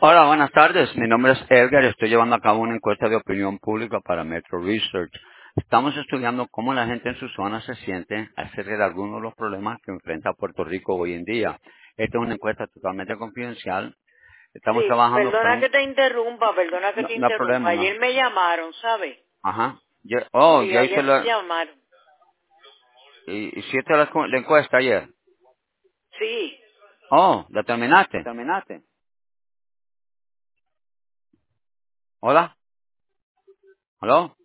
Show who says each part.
Speaker 1: Hola, buenas tardes. Mi nombre es Edgar. Estoy llevando a cabo una encuesta de opinión pública para Metro Research. Estamos estudiando cómo la gente en su zona se siente acerca de algunos de los problemas que enfrenta Puerto Rico hoy en día. Esta es una encuesta totalmente confidencial. Estamos
Speaker 2: Sí,
Speaker 1: trabajando por
Speaker 2: perdona
Speaker 1: un...
Speaker 2: que te interrumpa, perdona que
Speaker 1: No,
Speaker 2: te
Speaker 1: no hay
Speaker 2: interrumpa.
Speaker 1: problema, no.
Speaker 2: Ayer me llamaron, ¿sabes?
Speaker 1: Ajá.
Speaker 2: Sí,
Speaker 1: Yo hice
Speaker 2: ayer me
Speaker 1: la...
Speaker 2: llamaron.
Speaker 1: Hiciste la encuesta ayer.
Speaker 2: Sí,
Speaker 1: Oh, ¿la terminaste? Hola. ¿Aló?